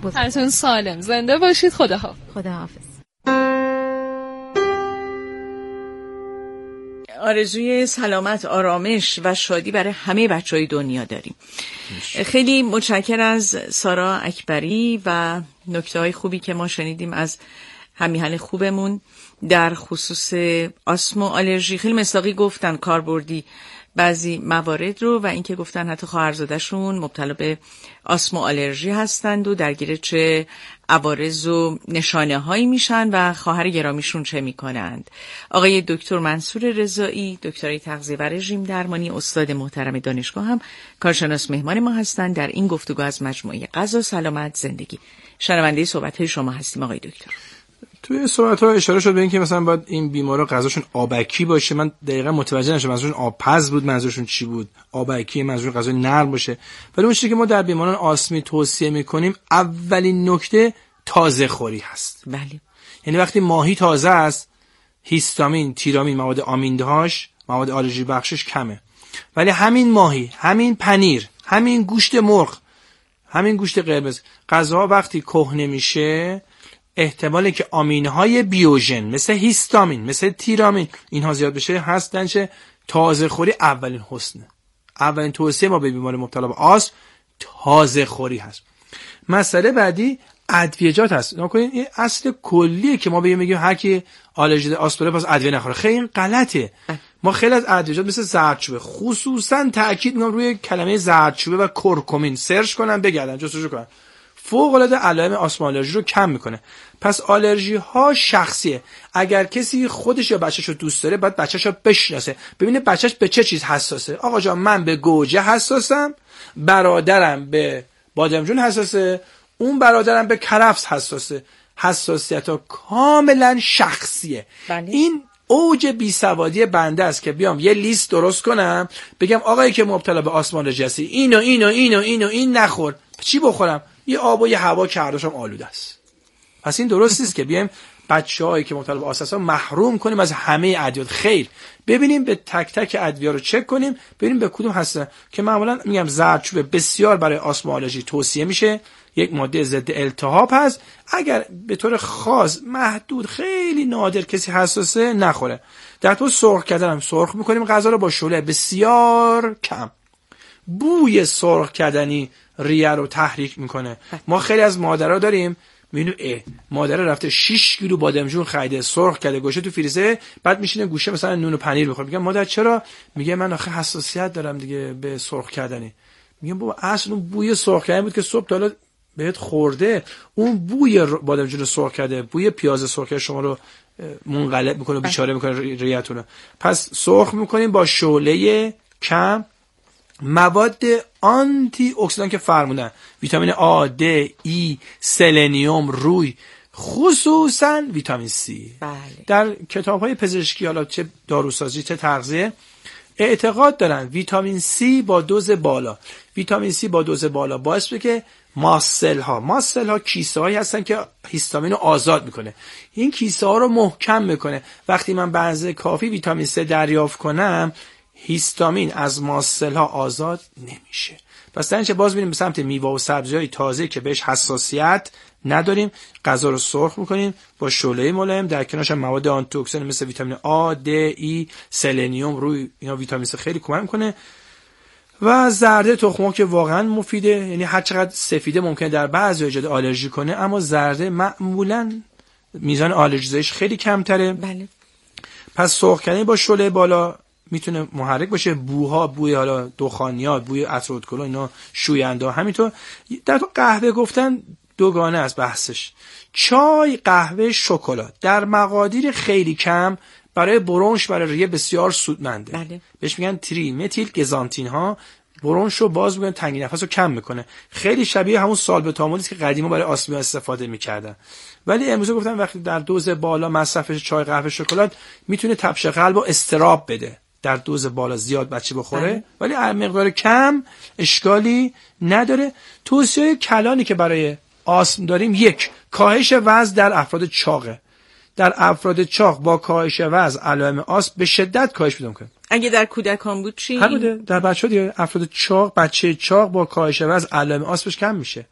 هرتون سالم زنده باشید. خداحافظ. خداحافظ. آرزوی سلامت، آرامش و شادی برای همه بچهای دنیا داریم. خیلی متشکرم از سارا اکبری و نکته‌های خوبی که ما شنیدیم از همیهن خوبمون در خصوص آسم و آلرژی. خیلی مصداقی گفتن کاربردی بعضی موارد رو و اینکه گفتن حتی خواهرزاده‌شون مبتلا به آسم و آلرژی هستند و درگیر چه عوارض و نشانه‌هایی میشن و خواهر گرامیشون چه میکنند. آقای دکتر منصور رضایی، دکترای تغذیه و رژیم درمانی، استاد محترم دانشگاه، هم کارشناس مهمان ما هستند در این گفتگو از مجموعه غذا سلامت زندگی. شنونده صحبت‌های شما هستیم آقای دکتر. توی صحبت‌ها اشاره شد به این که مثلا باید این بیمارا غذاشون آبکی باشه. من دقیقاً متوجه نشدم منظورشون آبپز بود، منظورشون چی بود؟ آبکی منظور غذای نرم باشه. ولی اون چیزی که ما در بیماران آسمی توصیه می‌کنیم اولین نکته تازه خوری هست. بله. یعنی وقتی ماهی تازه است، هیستامین، تیرامین، مواد آمیندهاش، مواد آلرژی بخشش کمه. ولی همین ماهی، همین پنیر، همین گوشت مرغ، همین گوشت قرمز، غذاها وقتی کهنه میشه احتمالی که آمینهای بیوژن مثل هیستامین، مثل تیرامین اینها زیاد بشه هستن چه تازه خوری اولین حسنه. اولین توصیه ما به بیمار مبتلا به آسم تازه خوری هست. مسئله بعدی ادویه‌جات هست. نکنین این اصل کلیه که ما بگیم هر کی آلرژی داره آسم داره پس ادویه نخوره. خیلی این غلطه. ما خیلی از ادویه‌جات مثل زردچوبه، خصوصا تاکید می‌کنم روی کلمه زردچوبه و کرکمین، سرچ کنن بگردن جستجو کنن، فوق العاده علائم آسم آلرژی رو کم میکنه. پس آلرژی ها شخصیه. اگر کسی خودش یا بچه‌ش رو دوست داره باید بچه‌ش رو بشناسه، ببینه بچه‌ش به چه چیز حساسه. آقا جان من به گوجه حساسم، برادرم به بادمجون حساسه، اون برادرم به کرفس حساسه. حساسیت‌ها کاملا شخصیه. بله. این اوج بیسوادی بنده است که بیام یه لیست درست کنم بگم آقایی که مبتلا به آسم آلرژی هستی این نخور. چی بخورم؟ یه آب و یه هوا که هر دوشم آلوده است. پس این درست نیست که بیایم بچه‌هایی که مبتلا به آسم هستن محروم کنیم از همه ادویه. خیر، ببینیم به تک تک ادویه رو چک کنیم ببینیم به کدوم هستن که معمولا میگم زردچوبه بسیار برای آسم آلرژی توصیه میشه، یک ماده ضد التهاب هست. اگر به طور خاص محدود خیلی نادر کسی حساسه نخوره. در تو سرخ کردن هم سرخ میکنیم غذا رو با شعله بسیار کم. بوی سرخ کردنی ریه رو تحریک میکنه. ما خیلی از مادرها داریم میبینیم مادر رفته 6 کیلو بادمجون خریده سرخ کرده گوشه تو فریزر، بعد میشینه گوشه مثلا نون و پنیر بخوره. میگم مادر چرا؟ میگه من آخه حساسیت دارم دیگه به سرخ کردنی. میگم بابا اصلا اون بوی سرخ کردنی بود که صبح تا حالا بهت خورده. اون بوی بادمجون رو سرخ کرده، بوی پیاز سرخ کرده شما رو منقلب میکنه، بیچاره میکنه ریه‌تون رو. پس سرخ میکنیم با شعله کم. مواد آنتی اکسیدان که فرمودن، ویتامین آ، د، ای، سلنیوم، روی، خصوصا ویتامین سی. بله. در کتاب‌های پزشکی حالا چه داروسازی چه تغذیه اعتقاد دارن ویتامین سی با دوز بالا، ویتامین سی با دوز بالا باعث میشه که ماسل ها کیسه هایی هستن که هیستامین رو آزاد میکنه. این کیسه ها رو محکم میکنه. وقتی من به اندازه کافی ویتامین سی دریافت کنم هیستامین از ماسل ها آزاد نمیشه. پس در اینجا باز میریم به سمت میوه و سبزی‌های تازه که بهش حساسیت نداریم، غذا رو سرخ میکنیم با شعله ملایم، در کنارش هم مواد آنتی اکسیدان مثل ویتامین آ، د، ای، سلنیوم، روی، اینا ویتامین سی خیلی کمک میکنه. و زرده تخم‌مرغ که واقعا مفیده، یعنی هر چقدر سفیده ممکنه در بعضی ایجاد آلرژی کنه اما زرده معمولا میزان آلرژیزش خیلی کمتره. بله. پس سرخ کردن با شعله بالا میتونه محرک باشه. بوها، بوی حالا دخانیات، بوی عطر ادکلن، اینا شوینده. همینطور در تو قهوه گفتن دوگانه است بحثش. چای، قهوه، شکلات در مقادیر خیلی کم برای برونش، برای ریه بسیار سودمنده. بله. بهش میگن تری متیل گزانتین ها. برونش رو باز میکنه، تنگی نفس رو کم میکنه. خیلی شبیه همون سالبوتامول است که قدیما برای آسمی استفاده میکردن. ولی امروز گفتن وقتی در دوز بالا مصرف چای، قهوه، شکلات میتونه تپش قلب و اضطراب بده. در دوز بالا زیاد بچه بخوره ولی مقدار کم اشکالی نداره. توصیه کلانی که برای آسم داریم: 1. کاهش وزن در افراد چاقه. در افراد چاق با کاهش وزن علائم آسم به شدت کاهش پیدا می‌کنه. اگه در کودکان بود چی؟ همونه در بچه‌ها دیگه. افراد چاق، بچه چاق با کاهش وزن علائم آسمش کم میشه.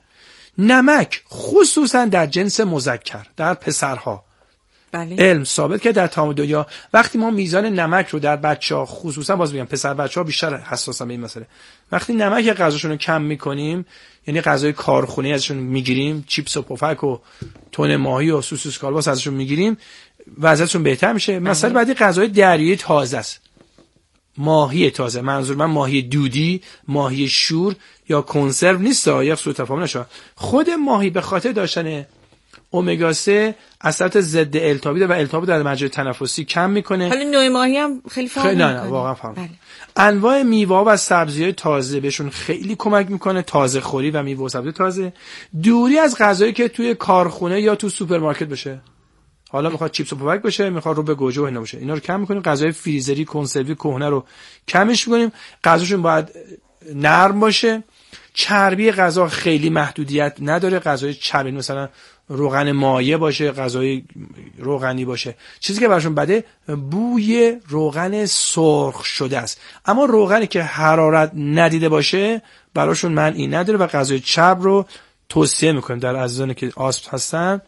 نمک خصوصا در جنس مذکر، در پسرها، بله. علم ثابت که در تمام دنیا وقتی ما میزان نمک رو در بچه‌ها، خصوصا باز میگم پسر بچه‌ها بیشتر حساسن به این مسئله، وقتی نمک غذاشون رو کم میکنیم، یعنی غذای کارخونه‌ای ازشون میگیریم، چیپس و پفک و تون ماهی و سوسیس کالباس ازشون میگیریم، وضعیتشون بهتر میشه. مثلا بعدی غذای دریایی تازه است، ماهی تازه، منظور من ماهی دودی، ماهی شور یا کنسرو نیست، یا سوء تفاهم نشه. خود ماهی به خاطر داشتن امگا 3 اثرات ضد التهابی و التهاب در مجرای تنفسی کم میکنه. حالا نوع ماهی هم خیلی فرق میکنه. نه واقعا فرق. بله. انواع میوه و سبزی‌های تازه بهشون خیلی کمک میکنه، تازه خوری و میوه و سبزی تازه. دوری از غذایی که توی کارخونه یا تو سوپرمارکت بشه. حالا میخواد چیپس و پفک بشه، میخواد رو به گوجه و اینا بشه، اینا رو کم میکنیم. غذای فریزری، کنسروی، کهنه رو کمش میکنیم. غذاشون باید نرم باشه. چربی غذا خیلی محدودیت نداره. غذای چربی مثلا روغن مایع باشه، غذای روغنی باشه. چیزی که براشون بده بوی روغن سرخ شده است. اما روغنی که حرارت ندیده باشه براشون معنی نداره و غذای چرب رو توصیه میکنیم در عزیزانی که آسم هستن.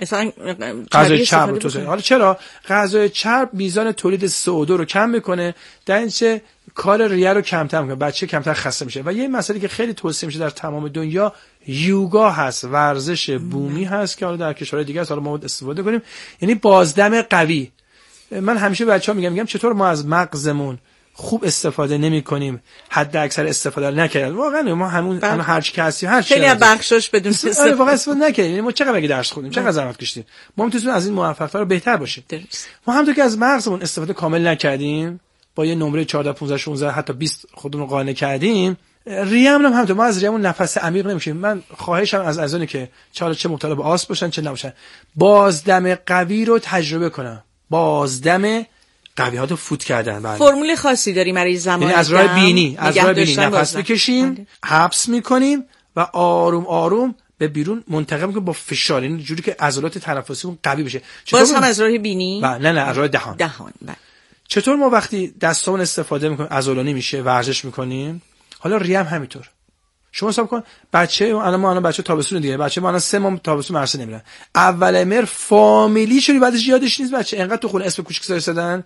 غذای چرب رو توصیه. حالا چرا؟ غذای چرب میزان تولید CO2 رو کم میکنه، در اینچه کار ریه رو کمتر میکنه، بچه کمتر خسته میشه. و یه مسئله که خیلی توصیه میشه در تمام دنیا یوگا هست، ورزش بومی هست که حالا در کشورهای دیگه هست، حالا ما استفاده کنیم، یعنی بازدم قوی. من همیشه بچه‌ها میگم چطور ما از مغزمون خوب استفاده نمی‌کنیم، حد اکثر استفاده نکردیم. واقعا ما همون هر چی هستیم، هر چی خیلی بخشش بدون استفاده واقعا استفاده نکردیم. یعنی ما چقدر اگه درس خوندیم، چقدر زحمت کشیدیم، ما میتونیم از این موفق‌تر و بهتر باشیم. ما همونطور که از مغزمون استفاده کامل نکردیم، با یه نمره 14 15 16 حتی 20 خودمون قانع کردیم، ریه‌مون هم همونطور، ما از ریه‌مون نفس عمیق نمی‌کشیم. من خواهشم از عزیزانی که چه مبتلا به آسم باشن چه نباشن، بازدم قوی رو تجربه کنن. بازدم قویات فوت کردن. بله. فرمول خاصی داریم برای زمان، یعنی از راه بینی نفس بکشیم، حبس میکنیم و آروم آروم به بیرون منتقل میکنیم با فشار، یعنی جوری که عضلات تنفسیمون قوی بشه. باز هم از راه بینی؟ نه از راه دهان. بله. چطور ما وقتی دستامون استفاده میکنیم عضلانی میشه، ورزش میکنیم. حالا ریه هم همینطور. شما حساب کن بچه الان بچه تابستون دیگه، بچه ما الان 3 ماه تابستون مدرسه نمیرن، اول مهر فامیلی شدی، بعدش یادش نیست بچه انقدر تو خونه اسم کوچیک زدن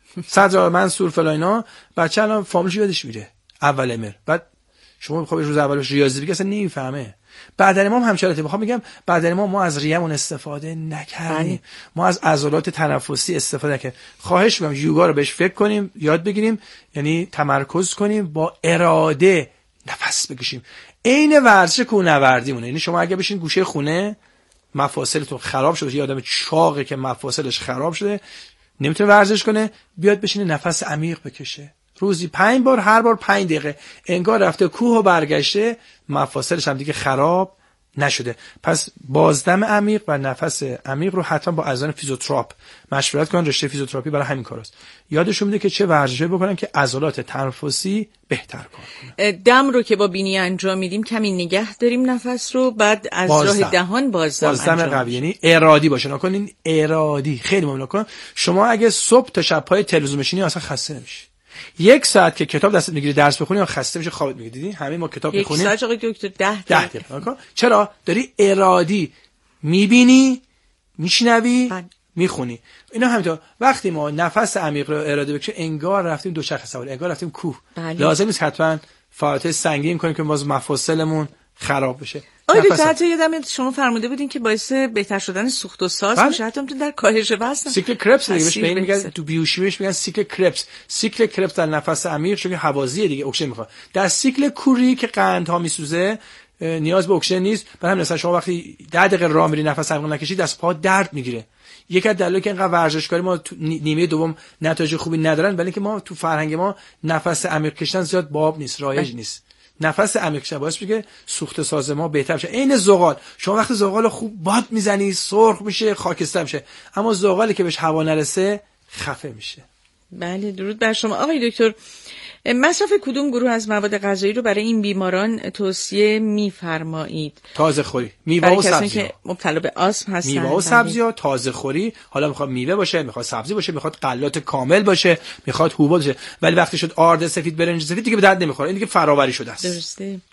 صدر منصور فلاینا، بچه الان فامیلش یادش میره اول مهر. بعد شما بخوای روز اولش ریاضی بگی اصلا نمیفهمه. بعدن ما هم همچنان میخوام بگم بعدن ما از ریه‌مون استفاده نکردیم، ما از عضلات تنفسی استفاده نکردیم. خواهش می‌کنم یوگا رو بهش فکر کنیم، یاد بگیریم، یعنی تمرکز کنیم، با اراده نفس بکشیم. عین ورزش کوهنوردیمونه. یعنی شما اگه بشین گوشه خونه، مفاصلتون خراب شده، یه آدم چاقه که مفاصلش خراب شده نمیتونه ورزش کنه، بیاد بشینه نفس عمیق بکشه روزی 5 بار، هر بار 5 دقیقه، انگار رفته کوه و برگشته، مفاصلش هم دیگه خراب نشده. پس بازدم عمیق و نفس عمیق رو حتما با عزیزان فیزیوتراپ مشورت کنن. رشته فیزیوتراپی برای همین کاراست. یادشون میده که چه ورزشی بکنن که عضلات تنفسی بهتر کار کنن. دم رو که با بینی انجام میدیم کمی نگه داریم نفس رو، بعد از راه دهان بازدم قوی، یعنی ارادی باشه. نکنین ارادی خیلی مهمه. نکن شما اگه صبح تا شب پای تلویزیون بشینی اصلا خسته نمیشی. 1 ساعت که کتاب دستت میگیری درس بخونی و خسته میشه، خوابت میگیره. دیدی همه ما کتاب میخونیم 1 ساعت آقای دکتر 10 دقیقه. چرا؟ داری ارادی میبینی، میشنوی، میخونی. اینا همینطور. وقتی ما نفس عمیق رو اراده بکشیم انگار رفتیم دوچرخه سواری، انگار رفتیم کوه. لازم نیست حتما فعالیت سنگین کنیم که باز مفاصلمون خراب بشه. دکتر حتی یادم شما فرموده بودین که باعث بهتر شدن سوخت و ساز میشه، حتی در کاهش وزن. سیکل کرپس دیگه میگن تو بیوشیمیش میگن سیکل کرپس. سیکل کرپس در نفس عمیق چون هوازی دیگه اکسیژن میخواد. در سیکل کوری که قندها میسوزه نیاز به اکسیژن نیست. برای همین مثلا شما وقتی 10 دقیقه راه میری نفس عمیق نکشی دست پا درد میگیره. یک از دلایلی که اینقدر ورزشکاری ما تو نیمه دوم نتایج خوبی ندارن، ولی که ما تو فرهنگ ما نفس عمیق کشیدن زیاد باب نیست، رایج نیست. نفس عمیق کشیدن باعث میشه که سوخت ساز ما بهتر بشه. عین زغال، شما وقتی زغال خوب باد میزنی سرخ میشه، خاکستر میشه، اما زغالی که بهش هوا نرسه خفه میشه. بله درود بر شما. آقای دکتر، مصرف کدوم گروه از مواد غذایی رو برای این بیماران توصیه می‌فرمایید؟ تازه خوری، میوه و سبزی که مبتلا به آسم هستن. میوه و سبزی‌ها، تازه خوری. حالا میخواد میوه باشه، میخواد سبزی باشه، میخواد غلات کامل باشه، میخواد حبوب باشه. ولی وقتی شد آرد سفید، برنج سفید دیگه به درد نمیخوره. این دیگه فراوری شده است. درسته.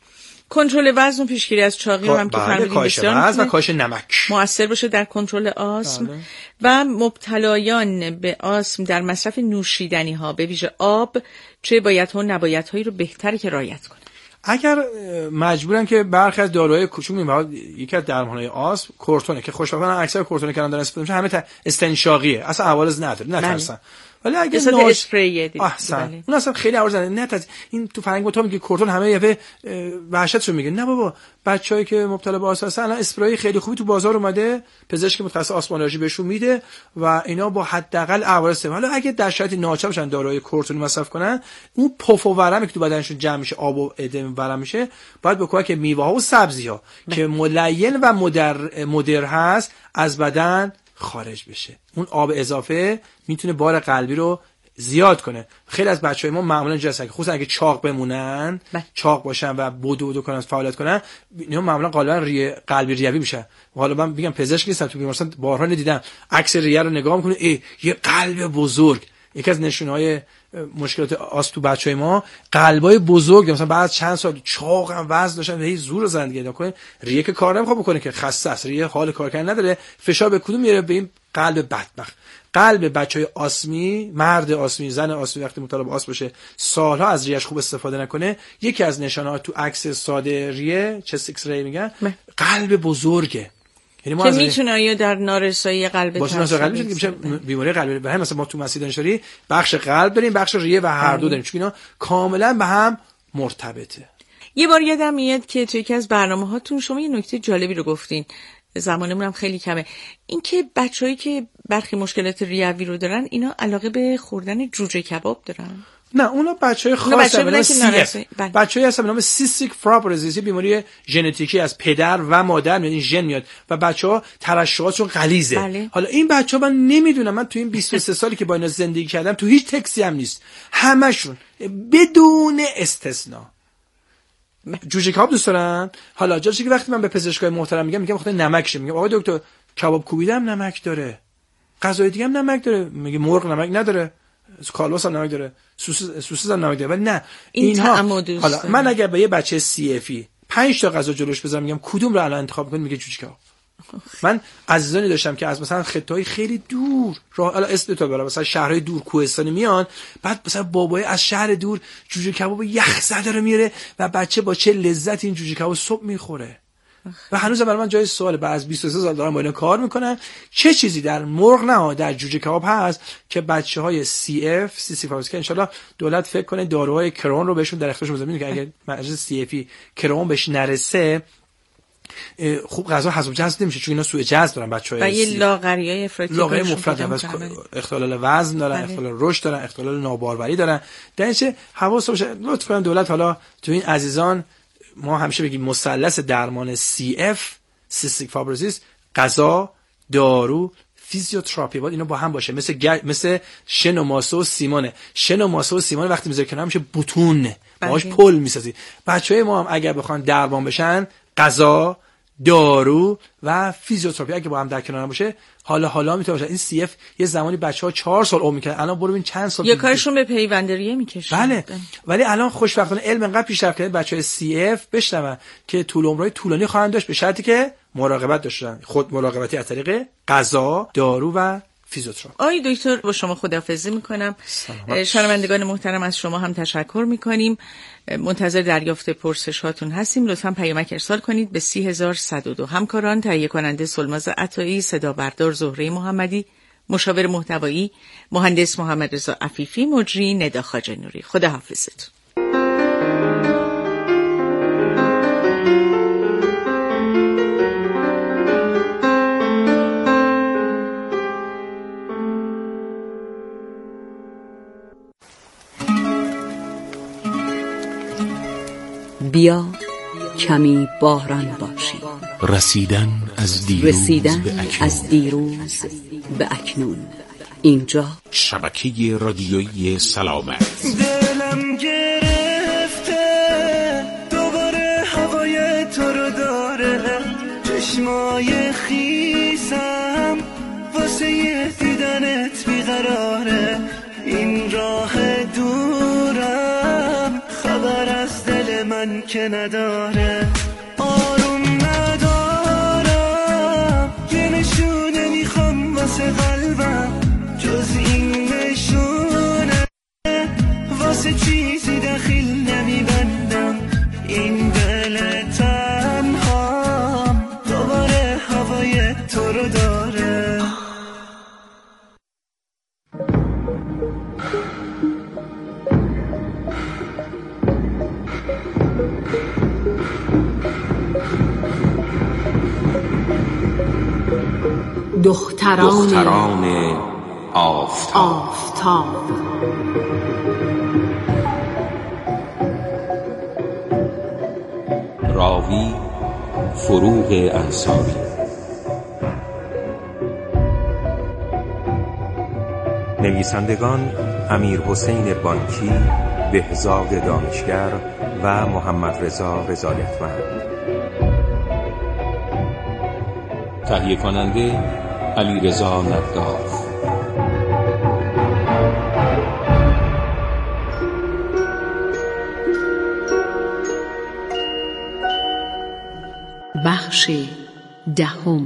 کنترل وزن و پیشگیری از چاقی هم که فرمودید کاهش وزن و کاهش نمک مؤثر باشه در کنترل آسم. و مبتلایان به آسم در مصرف نوشیدنی ها به ویژه آب چه بایدها و نبایدهایی رو بهتره که رعایت کنه؟ اگر مجبورن که برخی از داروهای کوچوک میبرن، یکی از درمانهای آسم کورتونه که خوشبختانه اکثر کورتونه که دارن استفاده میشه همه استنشاقیه، اصلا عوارض نداره، نترسن. ولی اگه اسپری دیگه احسن اون اصلا خیلی عوارض نداره. نه این تو فرهنگ ما تو میگه کورتون همه یه وحشتشو میگه. نه بابا، بچه‌ای که مبتلا به آسم هستن الان اسپری خیلی خوبی تو بازار اومده، پزشک متخصص آسم آلرژی بهشون میده و اینا با حداقل عوارض. حالا اگه در شرایط ناچار بشن داروهای کورتونی مصرف کنن، اون پف و ورمی که تو بدنشون جمع میشه، آب و ادم ورم میشه، باید به کمک میوه‌ها و سبزی‌ها که ملین و مدر هست از بدن خارج بشه. اون آب اضافه میتونه بار قلبی رو زیاد کنه. خیلی از بچهای ما معمولا جلسه که خصوصا اگه چاق بمونن، چاق باشن و بدو کنن، فعالیت کنن، اینا معمولا غالبا قلبی ریوی میشن. حالا من میگم پزشک نیستم، تو بیمارستان بارها دیدم عکس ریه رو نگاه میکنه، یه قلب بزرگ. یکی از نشونه‌های مشکلات آسم تو بچهای ما قلبای بزرگ، مثلا بعد چند سال چاق هم وزن داشتن و هی زور زندگی نکنه، ریه که کار نمیخواد بکنه که خسته است، ریه حال کار کردن نداره، فشار به کدوم میره؟ به این قلب بدبخت. قلب بچهای آسمی، مرد آسمی، زن آسمی وقتی مبتلا به آسم باشه، سالها از ریه‌اش خوب استفاده نکنه، یکی از نشانه‌ها تو عکس ساده ریه، چست ایکس ری میگن، قلب بزرگه. یعنی ما که میتونه یا در نارسایی قلب باشه میشه بیماری قلبی. به همین مثلا ما تو مسجد دانشوری بخش قلب داریم، بخش ریه و هر دو داریم، چون اینا کاملا به هم مرتبطه. یه بار یادم میاد که تو یکی از برنامه‌هاتون شما یه نکته جالبی رو گفتین، زمانمون هم خیلی کمه، این که بچه‌هایی که برخی مشکلات ریوی رو دارن اینا علاقه به خوردن جوجه کباب دارن. نه، اونا بچهای خاصه، بچه‌ای هستن به نام سیستیک فایبروزیس، بیماری ژنتیکی از پدر و مادر، یعنی ژن میاد و بچه‌ها ترشحاتشون غلیظه. حالا این بچه‌ها من نمیدونم، من تو این 23 سالی که با اینا زندگی کردم تو هیچ تکسی هم نیست، همشون بدون استثنا جوجه کباب دوست دارن. حالا جاشه که وقتی من به پزشکای محترم میگم خود نمکشه، میگم آقای دکتر کباب کوبیدم نمک داره، غذای دیگه هم نمک داره، میگه مرغ نمک نداره، کالباس هم نمک داره، سوسیس هم نمک داره. ولی نه، اینها حالا من اگر به یه بچه سی افی 5 تا غذا جلوش بذارم میگم کدوم رو الان انتخاب می‌کنی، میگه جوجه کباب. من عزیزانی داشتم که از مثلا خطه‌های خیلی دور راه، حالا اسم تو برام، مثلا شهرهای دور کوهستانی میان، بعد مثلا بابای از شهر دور جوجه کباب یخ زده رو میاره و بچه با چه لذت این جوجه کباب صبح میخوره. و هنوز برای من جای سواله، بعد از 23 سال دارم با اینا کار میکنم، چه چیزی در مرغ نه در جوجه کباب هست که بچهای سی اف که ان شاءالله دولت فکر کنه داروهای کرون رو بهشون در اختیارشون بذاره، که اگه مریض سی افی کرون بهش نرسه خوب غذا هضم جذب نمیشه، چون اینا سوء جذب دارن بچه‌ها، و یه لاغریای افراطی، لاغری مفرط، اختلال وزن دارن، اختلال رشد دارن، اختلال ناباروری دارن. درنچه حواس باشه لطفاً دولت حالا تو این عزیزان، ما همیشه بگیم مثلث درمان CF سیستیک فایبروزیس، غذا، دارو، فیزیوتراپی، باید اینا با هم باشه. مثل شن و ماسه و سیمانه. شن و ماسه و سیمان وقتی میذاری کنار میشه بوتون، باهاش پل میسازی. بچهای ما هم اگر بخوان درمان بشن، غذا، دارو و فیزیوتراپی اگه با هم در کنار باشه، حالا میتونه باشه. این سی اف یه زمانی بچه‌ها 4 سال عمر می‌کردن، الان برو ببین چند سال یه کارشون به پیوندریه میکشه. بله، ولی الان خوشبختانه علم انقدر پیشرفت کرده بچه‌های سی اف بشنون که طول عمرهای طولانی خواهند داشت، به شرطی که مراقبت داشتن، خود مراقبتی از طریق غذا، دارو و فیزیوتراپی. آقای دکتر با شما خداحافظی میکنم. شنوندگان محترم از شما هم تشکر میکنیم. منتظر دریافت پرسش هاتون هستیم. لطفاً پیامک ارسال کنید به 30102. همکاران تهیه کننده سلماز عطایی، صدا بردار زهره محمدی، مشاور محتوایی مهندس محمد رضا عفیفی، مجری ندا خواجه نوری. خداحافظتون. بیا کمی باران باشی. رسیدن از دیروز به اکنون. اینجا شبکه رادیویی سلامت. دلم گرفته دوباره هوای تو رو داره، چشمای خیسم واسه دیدنت بیقراره، این راه دورم خبر از دل من من که نداره. آروم ندارم، یه نشونه میخوام واسه قلبم، جز این نشونه واسه چیزی دخیل نمیبندم. این دل تنهام دوباره هوای تو رو داره. دختران آفتاب. راوی فروغ انصاری. نویسندگان امیرحسین بانکی، بهزاد دانشگر و محمد رضا رضایتمند. تهیه کننده علیرضا نداف. بخش 10.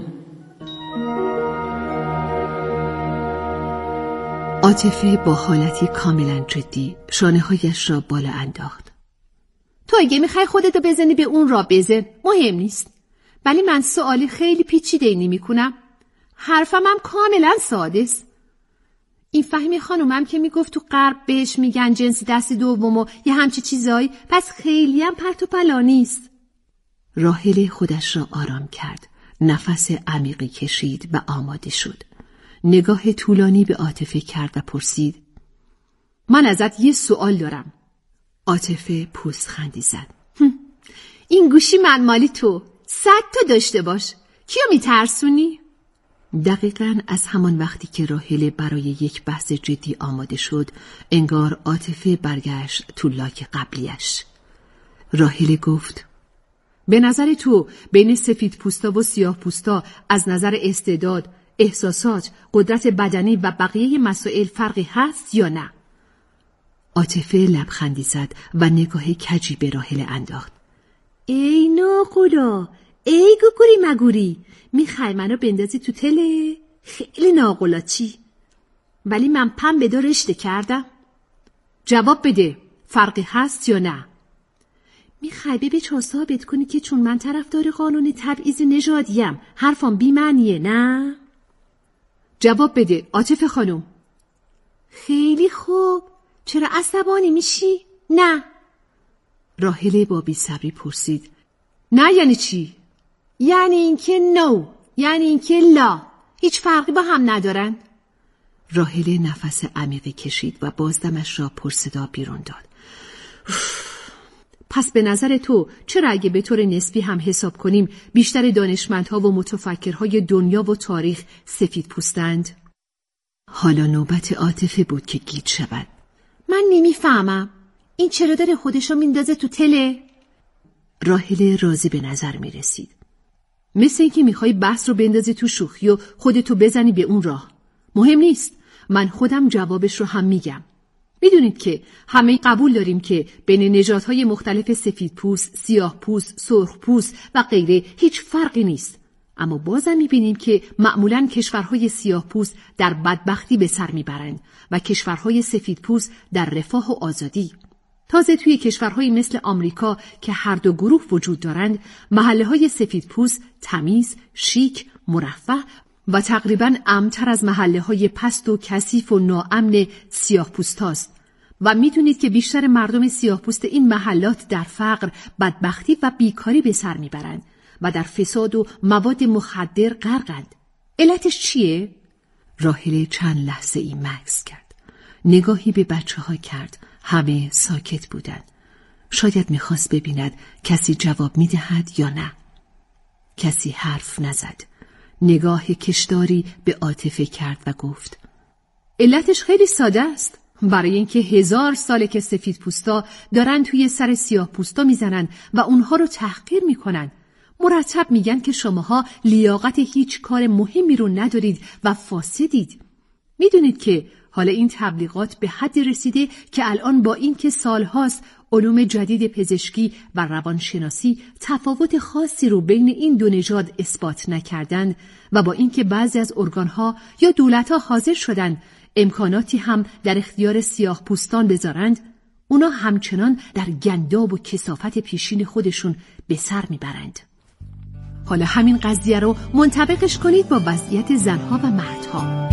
عاطفه با حالتی کاملا جدی شانه‌هایش را بالا انداخت. تو اگه میخوای خودتو بزنی به اون را بزن، مهم نیست. ولی من سوالی خیلی پیچیده نمی‌کنم. حرفم هم کاملا ساده است. این فهمی خانومم که میگفت تو غرب بهش میگن جنس دست دوم و یه همچی چیزایی، پس خیلی هم پرت و پلا نیست. راحله خودش را آرام کرد، نفس عمیقی کشید و آماده شد. نگاه طولانی به عاطفه کرد و پرسید: من ازت یه سوال دارم. عاطفه پوزخندی زد. این گوشی من مالی تو، 100 تا داشته باش. کیو میترسونی؟ دقیقاً از همان وقتی که راحله برای یک بحث جدی آماده شد، انگار عاطفه برگشت تو لاک قبلیش. راحله گفت: به نظر تو بین سفید پوستا و سیاه پوستا از نظر استعداد، احساسات، قدرت بدنی و بقیه مسائل فرقی هست یا نه؟ عاطفه لبخندی زد و نگاه کجی به راحله انداخت. ای ناقلا، ای گوگوری مگوری، میخوای منو بندازی تو تله؟ خیلی ناقلا چی؟ ولی من پم به دو رشته کردم. جواب بده، فرقی هست یا نه؟ میخوای به چه ثابت کنی که چون من طرفدار قانون تبعیض نژادیم حرفم بی معنیه، نه؟ جواب بده عاطفه خانم. خیلی خوب، چرا عصبانی میشی؟ نه. راحله با بی‌صبری پرسید: نه یعنی چی؟ یعنی اینکه نو، یعنی اینکه لا، هیچ فرقی با هم ندارن. راحله نفس عمیقی کشید و بازدمش را پرصدا بیرون داد. پس به نظر تو چرا اگه به طور نسبی هم حساب کنیم بیشتر دانشمندها و متفکرهای دنیا و تاریخ سفید پوستند؟ حالا نوبت عاطفه بود که گیج شود. من نمیفهمم، این چرا داره خودشو میندازه تو تله؟ راحله راضی به نظر میرسید. مثل اینکه میخوای بحث رو بندازی تو شوخی و خودتو بزنی به اون راه. مهم نیست، من خودم جوابش رو هم میگم. میدونید که همه قبول داریم که بین نژادهای مختلف سفیدپوست، سیاه‌پوست، سرخپوست و غیره هیچ فرقی نیست. اما بازم میبینیم که معمولاً کشورهای سیاه‌پوست در بدبختی به سر میبرند و کشورهای سفیدپوست در رفاه و آزادی. تازه توی کشورهای مثل آمریکا که هر دو گروه وجود دارند، محله‌های سفیدپوست تمیز، شیک، مرفه و تقریباً امن‌تر از محله‌های پست و کثیف و ناامن سیاه‌پوستاست. و میدونید که بیشتر مردم سیاه‌پوست این محلات در فقر، بدبختی و بیکاری به سر میبرند و در فساد و مواد مخدر غرقند. علتش چیه؟ راحله چند لحظه ای مکث کرد. نگاهی به بچه‌ها کرد. همه ساکت بودند. شاید میخواست ببیند کسی جواب میدهد یا نه. کسی حرف نزد. نگاه کشداری به عاطفه کرد و گفت: علتش خیلی ساده است. برای اینکه 1000 ساله که سفید پوستا دارن توی سر سیاه پوستا میزنن و اونها رو تحقیر میکنن. مرتب میگن که شماها لیاقت هیچ کار مهمی رو ندارید و فاسدید. میدونید که حالا این تبلیغات به حدی رسیده که الان با این که سالهاست علوم جدید پزشکی و روانشناسی تفاوت خاصی رو بین این دو نژاد اثبات نکردند و با اینکه بعضی از ارگانها یا دولتها حاضر شدند امکاناتی هم در اختیار سیاه‌پوستان بذارند، اونا همچنان در گنداب و کثافت پیشین خودشون به سر میبرند. حالا همین قضیه رو منطبقش کنید با وضعیت زنها و مردها.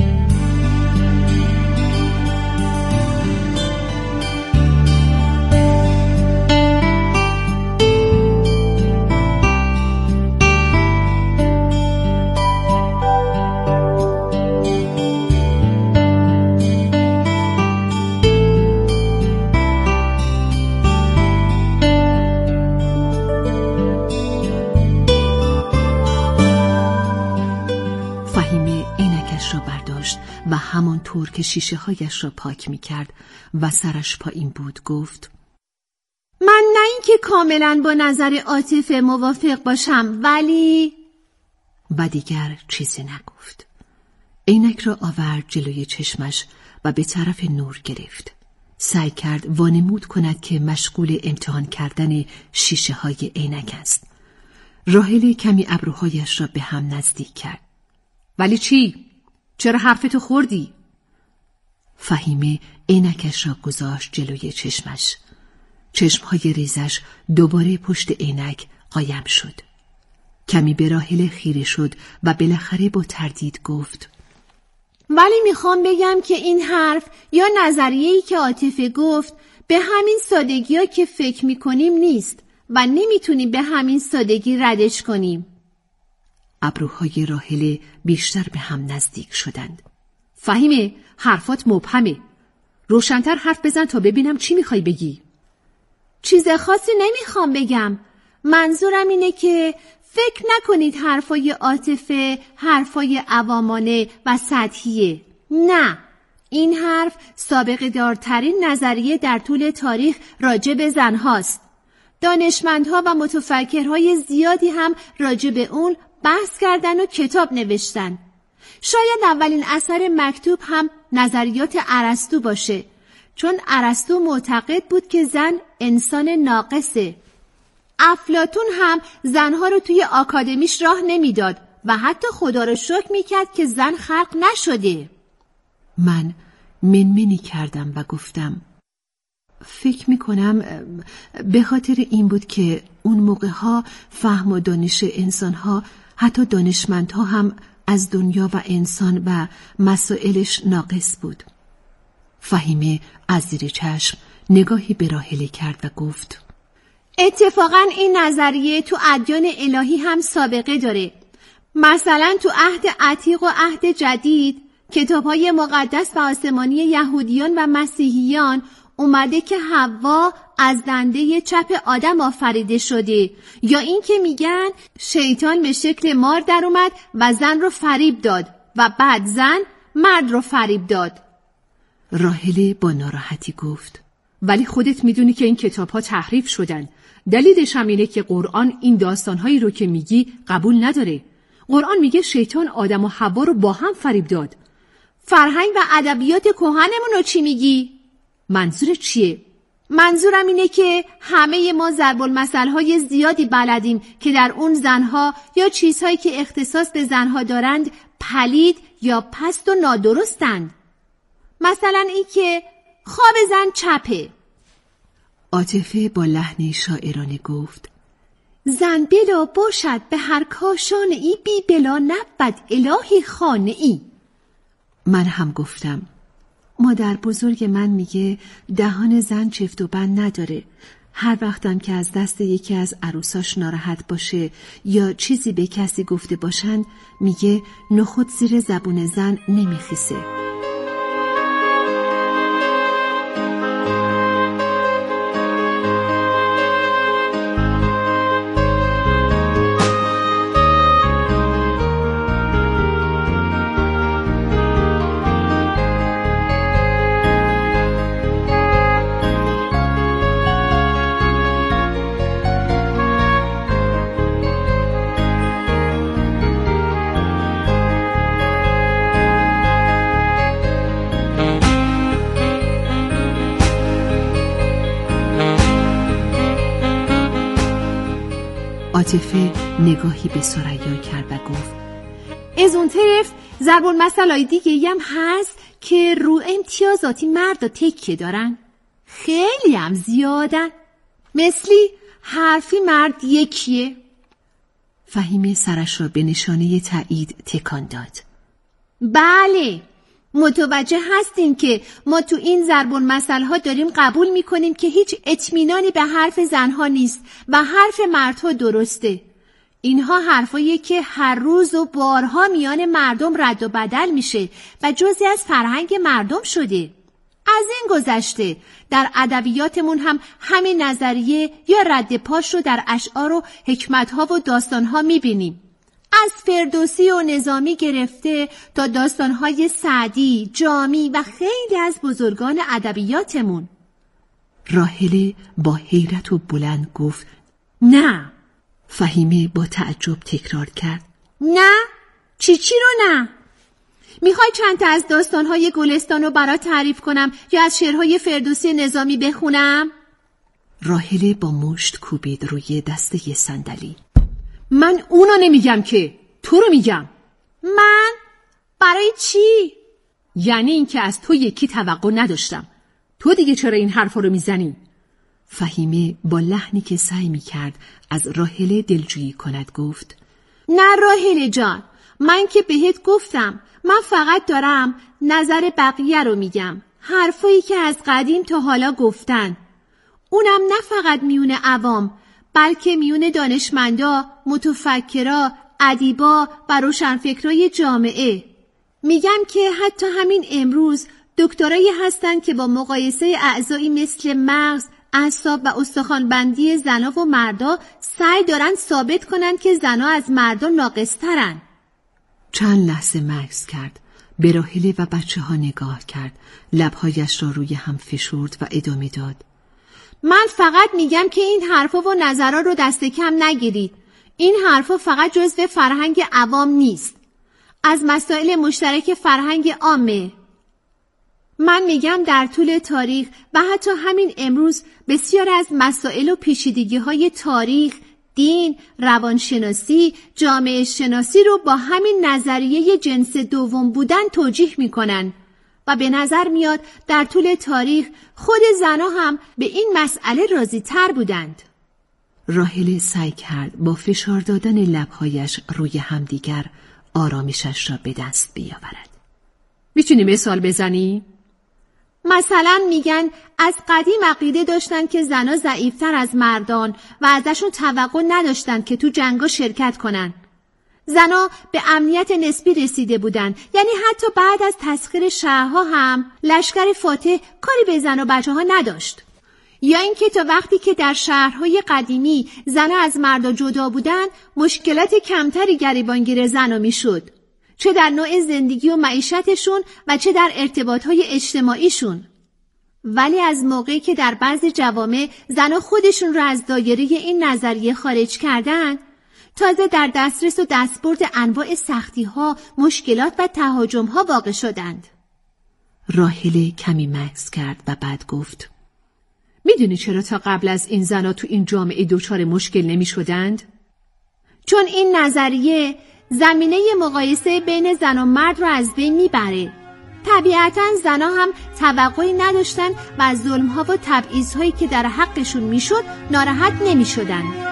و همانطور که شیشه هایش را پاک می کرد و سرش پایین بود گفت: من نه اینکه کاملا با نظر عاطفه موافق باشم، ولی... و دیگر چیزی نگفت. عینک را آورد جلوی چشمش و به طرف نور گرفت. سعی کرد وانمود کند که مشغول امتحان کردن شیشه های عینک است. راحله کمی ابروهایش را به هم نزدیک کرد. ولی چی؟ چرا حرفتو خوردی؟ فهیمه عینکش را گذاشت جلوی چشمش. چشمهای ریزش دوباره پشت عینک قایم شد. کمی به راحله خیره شد و بالاخره با تردید گفت: ولی میخوام بگم که این حرف یا نظریه‌ای که عاطفه گفت به همین سادگی‌ها که فکر میکنیم نیست و نمیتونیم به همین سادگی ردش کنیم. ابروهای راحله بیشتر به هم نزدیک شدند. فهیمه، حرفات مبهمه. روشن‌تر حرف بزن تا ببینم چی میخوای بگی. چیز خاصی نمیخوام بگم. منظورم اینه که فکر نکنید حرفای عاطفه حرفای عوامانه و سطحیه. نه، این حرف سابقه دارترین نظریه در طول تاریخ راجع به زنهاست. دانشمندها و متفکرهای زیادی هم راجع به اون بحث کردن و کتاب نوشتن. شاید اولین اثر مکتوب هم نظریات ارسطو باشه، چون ارسطو معتقد بود که زن انسان ناقصه. افلاطون هم زنها رو توی آکادمیش راه نمیداد و حتی خدا رو شکر میکرد که زن خلق نشده. من منمنی کردم و گفتم: فکر میکنم به خاطر این بود که اون موقعها فهم و دانش انسانها، حتی دانشمندها هم از دنیا و انسان و مسائلش ناقص بود. فهیمه از زیر چشم نگاهی به راحله کرد و گفت: اتفاقاً این نظریه تو ادیان الهی هم سابقه داره. مثلا تو عهد عتیق و عهد جدید کتاب‌های مقدس و آسمانی یهودیان و مسیحیان اومده که حوا از دنده چپ آدم آفریده شده، یا این که میگن شیطان به شکل مار در اومد و زن رو فریب داد و بعد زن مرد رو فریب داد. راحله با ناراحتی گفت: ولی خودت میدونی که این کتاب‌ها تحریف شدن. دلیلش هم اینه که قرآن این داستان‌هایی رو که میگی قبول نداره. قرآن میگه شیطان آدم و حوا رو با هم فریب داد. فرهنگ و ادبیات کهنمون رو چی میگی؟ منظور چیه؟ منظورم اینه که همه ما ضرب المثل‌های زیادی بلدیم که در اون زنها یا چیزهایی که اختصاص به زنها دارند پلید یا پست و نادرستند. مثلا این که خواب زن چپه. عاطفه با لحنی شاعرانه گفت: زن بلا باشد به هر کاشانه ای، بی بلا نبود الهی خانه ای. من هم گفتم: مادر بزرگ من میگه دهان زن چفت و بند نداره. هر وقتم که از دست یکی از عروساش ناراحت باشه یا چیزی به کسی گفته باشن میگه نخود زیر زبون زن نمیخیسه. عاطفه نگاهی به ثریا کرد و گفت از اون طرف ضرب المثلای دیگه هم هست که رو امتیازاتی مردا تکیه دارن، خیلی هم زیادن، مثلی حرفی مرد یکیه. فهیمه سرش را به نشانه تایید تکان داد. بله، متوجه هستین که ما تو این ضرب المثل ها داریم قبول میکنیم که هیچ اطمینانی به حرف زنها نیست و حرف مردها درسته. اینها حرفایی که هر روز و بارها میان مردم رد و بدل میشه و جزئی از فرهنگ مردم شده. از این گذشته در ادبیاتمون هم همین نظریه یا رد پاش رو در اشعار و حکمت‌ها و داستان‌ها می‌بینیم. از فردوسی و نظامی گرفته تا داستان‌های سعدی، جامی و خیلی از بزرگان ادبیاتمون. راحله با حیرت و بلند گفت نه. فهیمه با تعجب تکرار کرد نه؟ چی رو نه؟ میخوای چند تا از داستان‌های گلستان رو برات تعریف کنم یا از شعرهای فردوسی نظامی بخونم؟ راحله با مشت کوبید روی دسته صندلی. من اونو نمیگم که، تو رو میگم. من؟ برای چی؟ یعنی این که از تو یکی توقع نداشتم. تو دیگه چرا این حرفا رو میزنی؟ فهیمه با لحنی که سعی میکرد از راحله دلجویی کند گفت نه راحله جان، من که بهت گفتم من فقط دارم نظر بقیه رو میگم، حرفایی که از قدیم تا حالا گفتن، اونم نه فقط میون عوام بلکه میون دانشمندا، متفکرا، ادیبا و روشنفکرای جامعه. میگم که حتی همین امروز دکترایی هستن که با مقایسه اعضایی مثل مغز، اعصاب و استخوانبندی زنا و مردا سعی دارن ثابت کنن که زنا از مردا ناقص‌ترن. چند لحظه مکث کرد، به راحله و بچه ها نگاه کرد، لبهایش را روی هم فشرد و ادامه داد من فقط میگم که این حرفا و نظرها رو دست کم نگیرید. این حرفا فقط جزو فرهنگ عوام نیست، از مسائل مشترک فرهنگ عامه. من میگم در طول تاریخ و حتی همین امروز بسیار از مسائل و پیچیدگی‌های تاریخ، دین، روانشناسی، جامعه شناسی رو با همین نظریه جنس دوم بودن توجیه میکنن و به نظر میاد در طول تاریخ خود زنها هم به این مسئله راضی تر بودند. راحله سعی کرد با فشار دادن لبهایش روی همدیگر آرامشش را به دست بیاورد. میتونی مثال بزنی؟ مثلا میگن از قدیم عقیده داشتن که زنها ضعیفتر از مردان و ازشون توقع نداشتن که تو جنگا شرکت کنن. زنها به امنیت نسبی رسیده بودن، یعنی حتی بعد از تسخیر شهرها هم لشکر فاتح کاری به زن و بچه ها نداشت. یا اینکه تا وقتی که در شهرهای قدیمی زنها از مردا جدا بودن مشکلات کمتری گریبانگیر زنها میشد، چه در نوع زندگی و معیشتشون و چه در ارتباطهای اجتماعیشون. ولی از موقعی که در بعضی جوامع زنها خودشون رو از دایره این نظریه خارج کردن، تازه در دسترس و دستبرد انواع سختی‌ها، مشکلات و تهاجم‌ها واقع شدند. راحله کمی مکث کرد و بعد گفت میدونی چرا تا قبل از این زنها تو این جامعه دچار مشکل نمی شدند؟ چون این نظریه زمینه مقایسه بین زن و مرد رو از بین میبره. طبیعتاً زنها هم توقعی نداشتن و از ظلم‌ها و تبعیض‌هایی که در حقشون میشد ناراحت نمی‌شدند.